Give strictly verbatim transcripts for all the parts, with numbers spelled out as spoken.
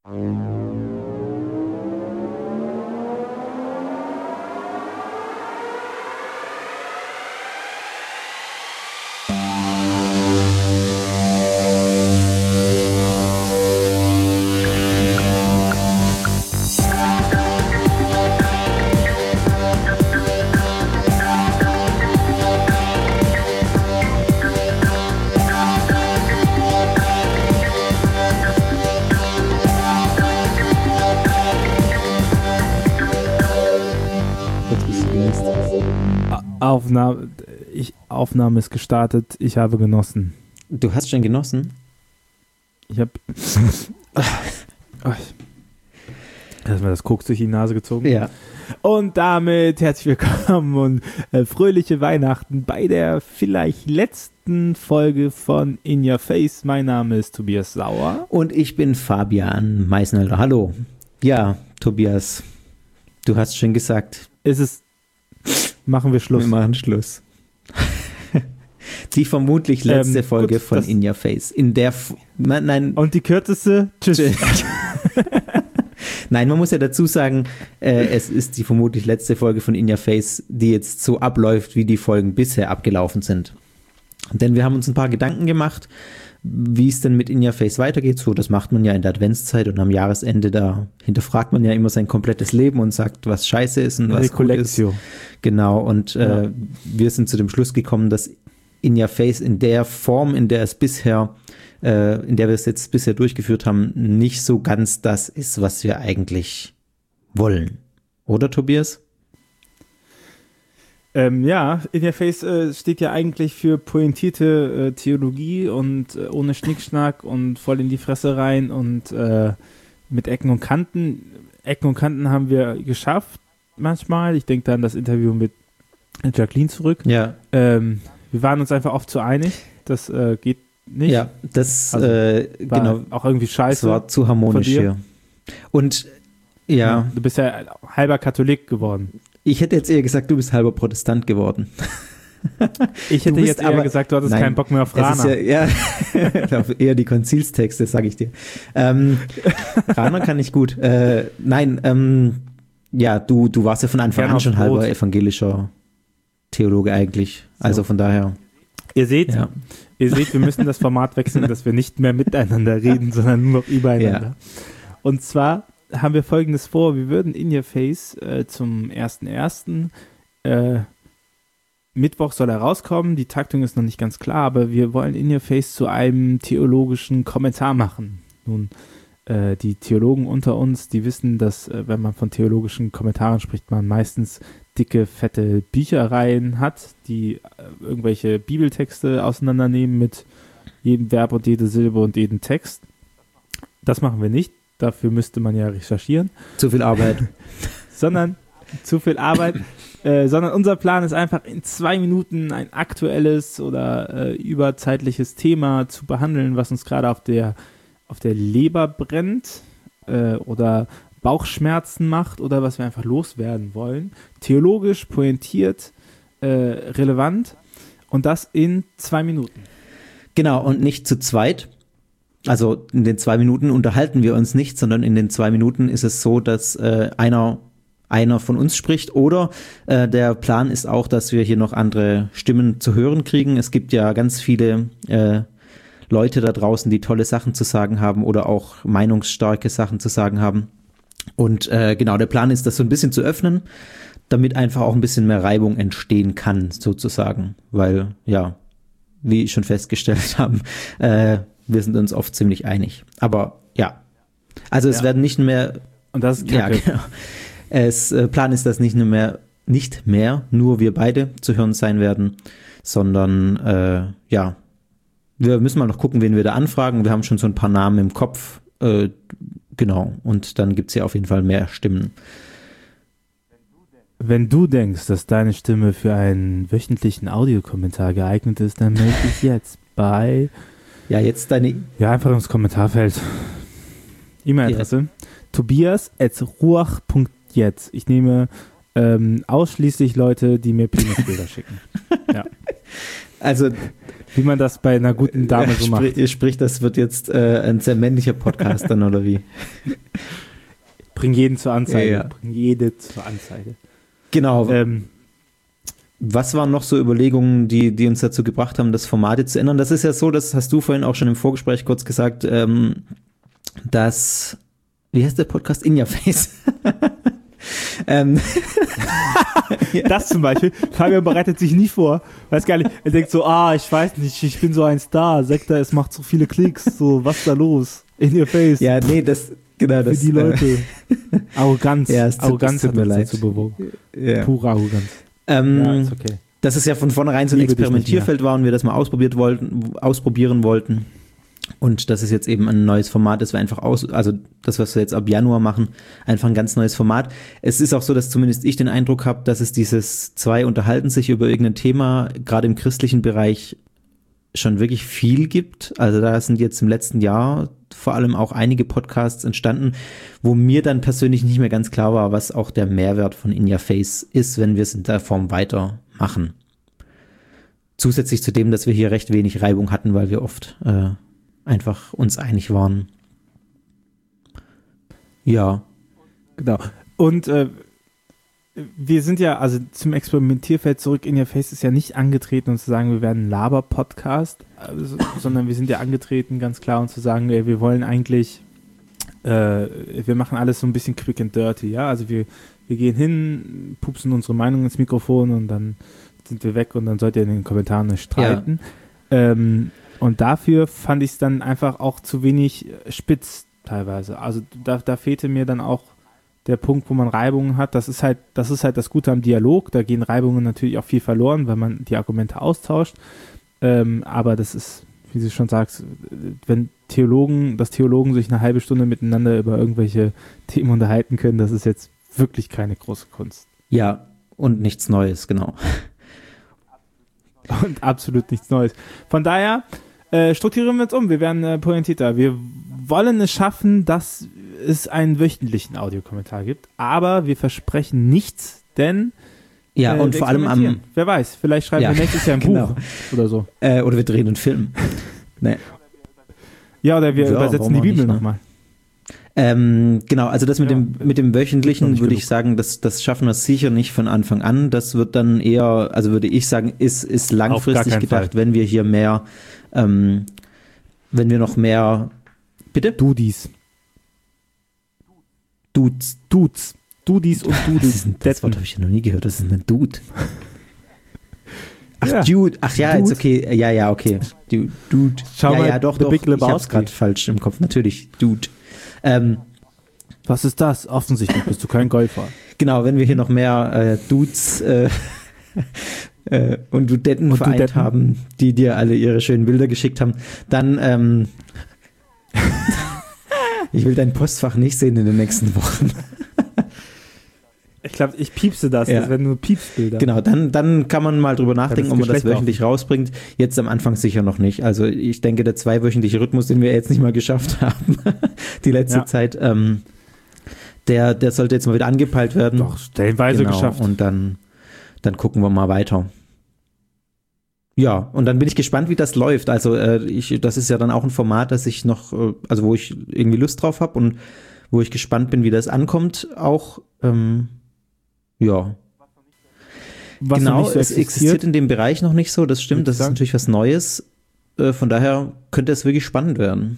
Aufnahme, ich, Aufnahme ist gestartet. Ich habe genossen. Du hast schon genossen? Ich habe erstmal das Koks durch die Nase gezogen. Ja. Und damit herzlich willkommen und äh, fröhliche Weihnachten bei der vielleicht letzten Folge von In Your Face. Mein Name ist Tobias Sauer. Und ich bin Fabian Meisner. Hallo. Ja, Tobias, du hast schon gesagt. Es ist Machen wir Schluss. Wir machen Schluss. Die vermutlich letzte ähm, Folge gut, von In Your Face. In der F- nein. Und die kürzeste? Tschüss. Nein, man muss ja dazu sagen, äh, es ist die vermutlich letzte Folge von In Your Face, die jetzt so abläuft, wie die Folgen bisher abgelaufen sind. Denn wir haben uns ein paar Gedanken gemacht, wie es denn mit In Your Face weitergeht. So, das macht man ja in der Adventszeit und am Jahresende, da hinterfragt man ja immer sein komplettes Leben und sagt, was scheiße ist und was gut ist. Genau, und ja. äh, wir sind zu dem Schluss gekommen, dass In Your Face in der Form, in der es bisher, äh, in der wir es jetzt bisher durchgeführt haben, nicht so ganz das ist, was wir eigentlich wollen. Oder, Tobias? Ähm, ja, In Your Face äh, steht ja eigentlich für pointierte äh, Theologie und äh, ohne Schnickschnack und voll in die Fresse rein und äh, mit Ecken und Kanten. Ecken und Kanten haben wir geschafft manchmal. Ich denke da an das Interview mit Jacqueline zurück. Ja. Ähm, wir waren uns einfach oft zu einig. Das äh, geht nicht. Ja, das also, äh, genau. Auch irgendwie scheiße. Es war zu harmonisch hier. Und ja. ja. Du bist ja halber Katholik geworden. Ich hätte jetzt eher gesagt, du bist halber Protestant geworden. Ich hätte jetzt eher aber, gesagt, du hattest nein, keinen Bock mehr auf Rana. Ja, ja eher die Konzilstexte, sage ich dir. Ähm, Rana kann ich gut. Äh, nein, ähm, ja, du, du warst ja von Anfang Gerne an schon halber evangelischer Theologe eigentlich. Also so. Von daher. Ihr seht, ja. ihr seht, wir müssen das Format wechseln, dass wir nicht mehr miteinander reden, sondern nur noch übereinander. Ja. Und zwar haben wir Folgendes vor. Wir würden In Your Face äh, zum ersten ersten Äh, Mittwoch soll er rauskommen. Die Taktung ist noch nicht ganz klar, aber wir wollen In Your Face zu einem theologischen Kommentar machen. Nun, äh, die Theologen unter uns, die wissen, dass, äh, wenn man von theologischen Kommentaren spricht, man meistens dicke, fette Bücherreihen hat, die äh, irgendwelche Bibeltexte auseinandernehmen mit jedem Verb und jede Silbe und jedem Text. Das machen wir nicht. Dafür müsste man ja recherchieren. Zu viel Arbeit. sondern zu viel Arbeit. äh, sondern unser Plan ist einfach in zwei Minuten ein aktuelles oder äh, überzeitliches Thema zu behandeln, was uns gerade auf der, auf der Leber brennt äh, oder Bauchschmerzen macht oder was wir einfach loswerden wollen. Theologisch, pointiert, äh, relevant und das in zwei Minuten. Genau, und nicht zu zweit. Also in den zwei Minuten unterhalten wir uns nicht, sondern in den zwei Minuten ist es so, dass äh, einer, einer von uns spricht oder äh, der Plan ist auch, dass wir hier noch andere Stimmen zu hören kriegen. Es gibt ja ganz viele äh, Leute da draußen, die tolle Sachen zu sagen haben oder auch meinungsstarke Sachen zu sagen haben. Und äh, genau, der Plan ist, das so ein bisschen zu öffnen, damit einfach auch ein bisschen mehr Reibung entstehen kann, sozusagen. Weil, ja, wie schon festgestellt haben, äh, wir sind uns oft ziemlich einig. Aber ja, also es ja. werden nicht mehr... Und das ist Kacke. Ja, genau. Es äh, Plan ist, dass nicht nur mehr, nicht mehr nur wir beide zu hören sein werden, sondern äh, ja, wir müssen mal noch gucken, wen wir da anfragen. Wir haben schon so ein paar Namen im Kopf. Äh, genau, und dann gibt es ja auf jeden Fall mehr Stimmen. Wenn du denkst, dass deine Stimme für einen wöchentlichen Audiokommentar geeignet ist, dann melde dich jetzt bei... Ja, jetzt deine... Ja, einfach ins Kommentarfeld. E-Mail-Adresse. Ja. Tobias at ruach punkt jetzt. Ich nehme ähm, ausschließlich Leute, die mir Penisbilder schicken. Ja. Also, wie man das bei einer guten Dame so macht. Sprich, sprich das wird jetzt äh, ein sehr männlicher Podcast dann, oder wie? Bring jeden zur Anzeige. Ja, ja. Bring jede zur Anzeige. Genau. Ähm, Was waren noch so Überlegungen, die, die uns dazu gebracht haben, das Format jetzt zu ändern? Das ist ja so, das hast du vorhin auch schon im Vorgespräch kurz gesagt, ähm, dass, wie heißt der Podcast? In Your Face. ähm, das zum Beispiel. Fabian bereitet sich nie vor. Weiß gar nicht. Er denkt so, ah, ich weiß nicht, ich bin so ein Star. Sektor, es macht so viele Klicks. So, was ist da los? In Your Face. Ja, nee, das, genau, das. Für die Leute. Äh, Arroganz. Ja, es tut, Arroganz es tut hat mir uns leid. dazu bewogen. Ja. Pure Arroganz. Ähm, ja, ist okay. Dass es ja von vornherein so ein Liebe Experimentierfeld war und wir das mal ausprobiert wollten, ausprobieren wollten. Und dass es jetzt eben ein neues Format ist, wir einfach aus, also das, was wir jetzt ab Januar machen, einfach ein ganz neues Format. Es ist auch so, dass zumindest ich den Eindruck habe, dass es dieses zwei unterhalten sich über irgendein Thema, gerade im christlichen Bereich, schon wirklich viel gibt. Also da sind jetzt im letzten Jahr vor allem auch einige Podcasts entstanden, wo mir dann persönlich nicht mehr ganz klar war, was auch der Mehrwert von In Your Face ist, wenn wir es in der Form weitermachen. Zusätzlich zu dem, dass wir hier recht wenig Reibung hatten, weil wir oft äh, einfach uns einig waren. Ja. Genau. Und äh, wir sind ja, also zum Experimentierfeld zurück, In Your Face ist ja nicht angetreten, um zu sagen, wir werden ein Laber-Podcast, also, sondern wir sind ja angetreten, ganz klar, um zu sagen, ey, wir wollen eigentlich, äh, wir machen alles so ein bisschen quick and dirty, ja, also wir, wir gehen hin, pupsen unsere Meinung ins Mikrofon und dann sind wir weg und dann sollt ihr in den Kommentaren nicht streiten. Ja. Ähm, und dafür fand ich es dann einfach auch zu wenig spitz teilweise. Also da, da fehlte mir dann auch der Punkt, wo man Reibungen hat. Das ist halt, das ist halt das Gute am Dialog. Da gehen Reibungen natürlich auch viel verloren, weil man die Argumente austauscht. Ähm, aber das ist, wie du schon sagst, wenn Theologen, dass Theologen sich eine halbe Stunde miteinander über irgendwelche Themen unterhalten können, das ist jetzt wirklich keine große Kunst. Ja, und nichts Neues, genau. Und absolut nichts Neues. Von daher äh, strukturieren wir uns um. Wir werden äh, pointierter. Wir wollen es schaffen, dass es einen wöchentlichen Audiokommentar gibt, aber wir versprechen nichts, denn ja, äh, und vor allem am wer weiß, vielleicht schreiben ja, wir nächstes Jahr ein genau. Buch oder so. Äh, oder wir drehen einen Film. Nee. Ja, oder wir ja, übersetzen die Bibel nochmal. Ähm, genau, also das mit ja, dem mit dem wöchentlichen würde ich genug. sagen, das, das schaffen wir sicher nicht von Anfang an. Das wird dann eher, also würde ich sagen, ist, ist langfristig gedacht, Fall. wenn wir hier mehr, ähm, wenn wir noch mehr, bitte? Dudis. Dudes. Dudes. Dudis und Dudis. Das, ist ein, das Wort habe ich ja noch nie gehört, das ist ein Dude. Ach, ja. Dude. Ach ja, Dude. jetzt okay. Ja, ja, okay. Dude. Dude. Schau ja, mal, ja, doch, The doch. Big Ich hab's Lebowski. gerade falsch im Kopf. Natürlich, Dude. Ähm, Was ist das? Offensichtlich bist du kein Golfer. Genau, wenn wir hier noch mehr äh, Dudes äh, äh, und Dudetten und vereint Dudetten. haben, die dir alle ihre schönen Bilder geschickt haben, dann ähm, ich will dein Postfach nicht sehen in den nächsten Wochen. Ich glaube, ich piepse das. Ja. Das werden nur Piepsbilder. Genau, dann, dann kann man mal drüber nachdenken, ob man das Geschlecht wöchentlich offen. rausbringt. Jetzt am Anfang sicher noch nicht. Also ich denke, der zweiwöchentliche Rhythmus, den wir jetzt nicht mal geschafft haben, die letzte Ja. Zeit, ähm, der, der sollte jetzt mal wieder angepeilt werden. Doch, stellenweise genau, geschafft. Und dann, dann gucken wir mal weiter. Ja, und dann bin ich gespannt, wie das läuft. Also äh, ich, das ist ja dann auch ein Format, das ich noch, äh, also wo ich irgendwie Lust drauf habe und wo ich gespannt bin, wie das ankommt. Auch, ähm, ja. Was genau, noch nicht so es existiert. existiert in dem Bereich noch nicht so, das stimmt, das ist sagen. natürlich was Neues. Äh, von daher könnte es wirklich spannend werden.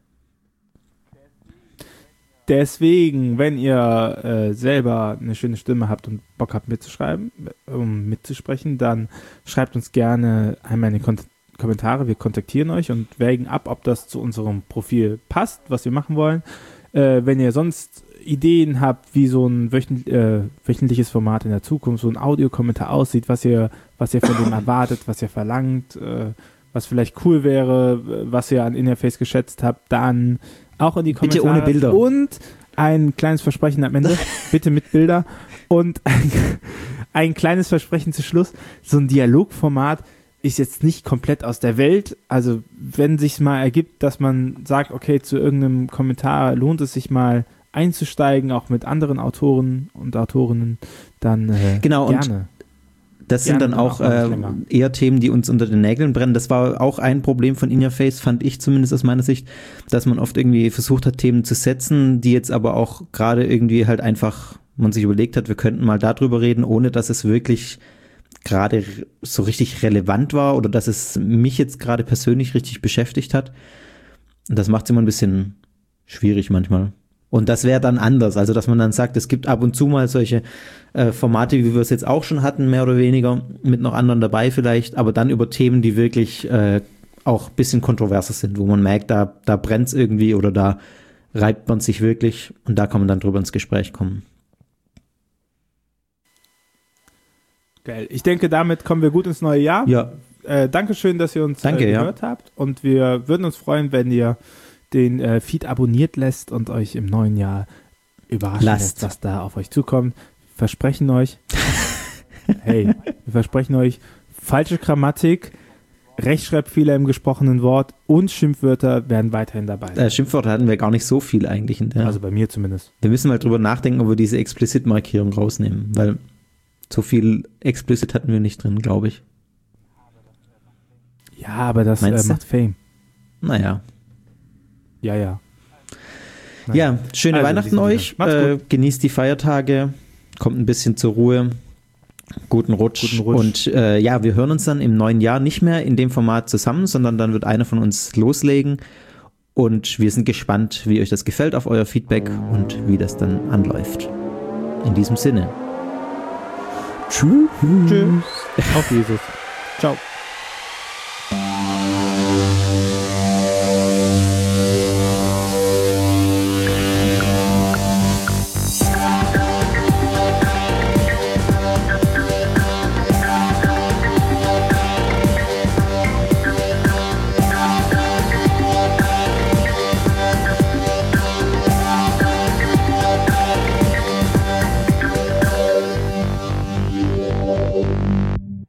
Deswegen, wenn ihr äh, selber eine schöne Stimme habt und Bock habt mitzuschreiben, um mitzusprechen, dann schreibt uns gerne einmal in die Kon- Kommentare. Wir kontaktieren euch und wägen ab, ob das zu unserem Profil passt, was wir machen wollen. Äh, wenn ihr sonst Ideen habt, wie so ein wöchent, äh, wöchentliches Format in der Zukunft, so ein Audiokommentar aussieht, was ihr, was ihr von dem erwartet, was ihr verlangt, äh, was vielleicht cool wäre, was ihr an In Your Face geschätzt habt, dann auch in die Kommentare. Bitte ohne Bilder. Und ein kleines Versprechen am Ende, bitte mit Bilder. Und ein, ein kleines Versprechen zu Schluss, so ein Dialogformat ist jetzt nicht komplett aus der Welt. Also wenn sich mal ergibt, dass man sagt, okay, zu irgendeinem Kommentar lohnt es sich mal einzusteigen, auch mit anderen Autoren und Autorinnen, dann äh, Genau, gerne. und Das sind dann auch äh, eher Themen, die uns unter den Nägeln brennen. Das war auch ein Problem von In Your Face, fand ich zumindest aus meiner Sicht, dass man oft irgendwie versucht hat, Themen zu setzen, die jetzt aber auch gerade irgendwie halt einfach, man sich überlegt hat, wir könnten mal darüber reden, ohne dass es wirklich gerade so richtig relevant war oder dass es mich jetzt gerade persönlich richtig beschäftigt hat. Und das macht es immer ein bisschen schwierig manchmal. Und das wäre dann anders, also dass man dann sagt, es gibt ab und zu mal solche äh, Formate, wie wir es jetzt auch schon hatten, mehr oder weniger, mit noch anderen dabei vielleicht, aber dann über Themen, die wirklich äh, auch ein bisschen kontroverser sind, wo man merkt, da, da brennt es irgendwie oder da reibt man sich wirklich und da kann man dann drüber ins Gespräch kommen. Geil. Ich denke, damit kommen wir gut ins neue Jahr. Ja. Äh, Dankeschön, dass ihr uns Danke, äh, gehört ja. habt und wir würden uns freuen, wenn ihr den äh, Feed abonniert lässt und euch im neuen Jahr überraschen lässt, was da auf euch zukommt. Versprechen euch, hey, wir versprechen euch, falsche Grammatik, Rechtschreibfehler im gesprochenen Wort und Schimpfwörter werden weiterhin dabei sein. Äh, Schimpfwörter hatten wir gar nicht so viel eigentlich. In der, also bei mir zumindest. Wir müssen mal drüber nachdenken, ob wir diese Explicit-Markierung rausnehmen, weil so viel Explicit hatten wir nicht drin, glaube ich. Ja, aber das äh, macht Fame. Naja. Ja, ja. Naja. Ja, schöne also, Weihnachten euch. Äh, genießt die Feiertage. Kommt ein bisschen zur Ruhe. Guten Rutsch. Guten Rutsch. Und äh, ja, wir hören uns dann im neuen Jahr nicht mehr in dem Format zusammen, sondern dann wird einer von uns loslegen. Und wir sind gespannt, wie euch das gefällt, auf euer Feedback und wie das dann anläuft. In diesem Sinne. Tschüss. Tschüss. Auf Jesus. Ciao.